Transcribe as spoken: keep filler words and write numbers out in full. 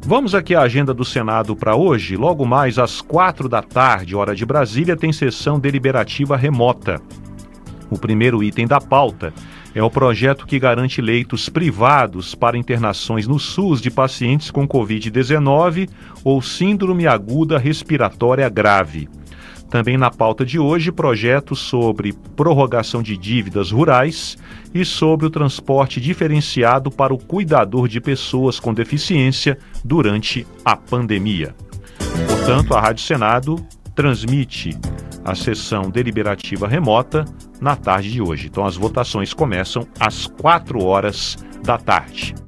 Vamos aqui à agenda do Senado para hoje. Logo mais às quatro da tarde, hora de Brasília, tem sessão deliberativa remota. O primeiro item da pauta é o projeto que garante leitos privados para internações no SUS de pacientes com covid dezenove ou síndrome aguda respiratória grave. Também na pauta de hoje, projetos sobre prorrogação de dívidas rurais e sobre o transporte diferenciado para o cuidador de pessoas com deficiência durante a pandemia. Portanto, a Rádio Senado transmite a sessão deliberativa remota na tarde de hoje. Então, as votações começam às quatro horas da tarde.